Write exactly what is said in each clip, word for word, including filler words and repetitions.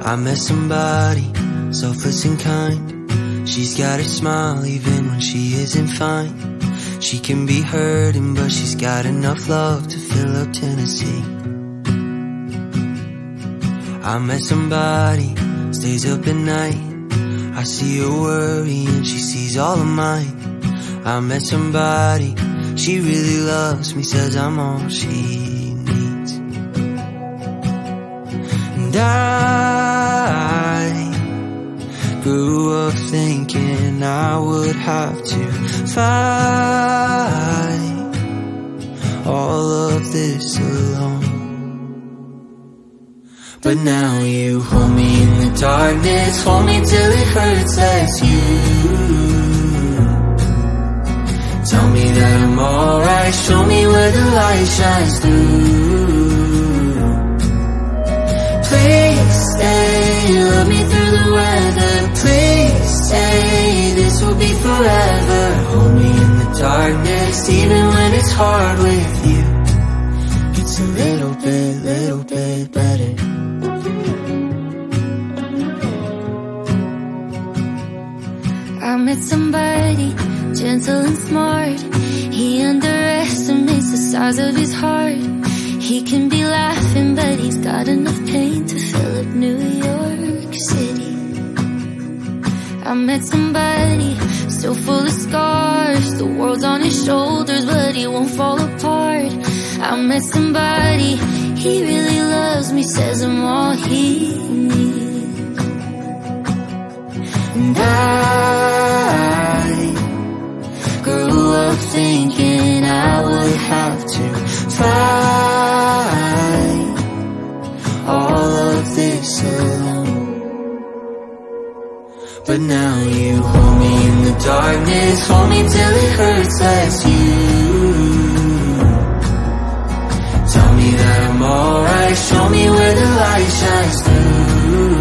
I met somebody, selfless and kind. She's got a smile even when she isn't fine. She can be hurting, but she's got enough love to fill up Tennessee. I met somebody, stays up at night. I see her worry and she sees all of mine. I met somebody, she really loves me, says I'm all she needs. And I grew up thinking I would have to fight all of this alone. But now you hold me in the darkness, hold me till it hurts less. You tell me that I'm alright, show me where the light shines through. Please stay, love me through the weather. Please say this will be forever. Hold me in the darkness, even when it's hard with you. It's a little bit, little bit better. I met somebody gentle and smart. He underestimates the size of his heart. He can be laughing, but he's got enough pain to fill up New York City. I met somebody still full of scars. The world's on his shoulders, but he won't fall apart. I met somebody, he really loves me, says I'm all he needs. And I grew up thinking I would have to fight all of this alone. But now you hold me in the darkness, hold me till it hurts less. You tell me that I'm alright, show me where the light shines through.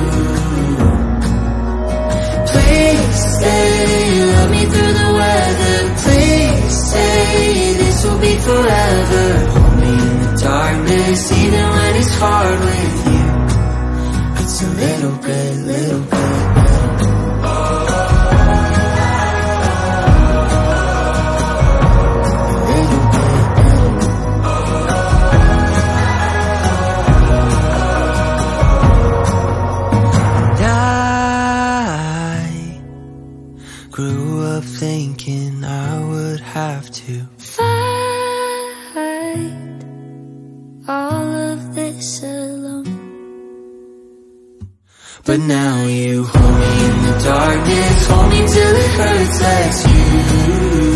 Please stay, love me through the weather. Please say this will be forever. Hold me in the darkness, even when it's hard with you. It's a little bit, little bit better. Grew up thinking I would have to fight all of this alone. But now you hold me in the darkness, hold me till it hurts less. You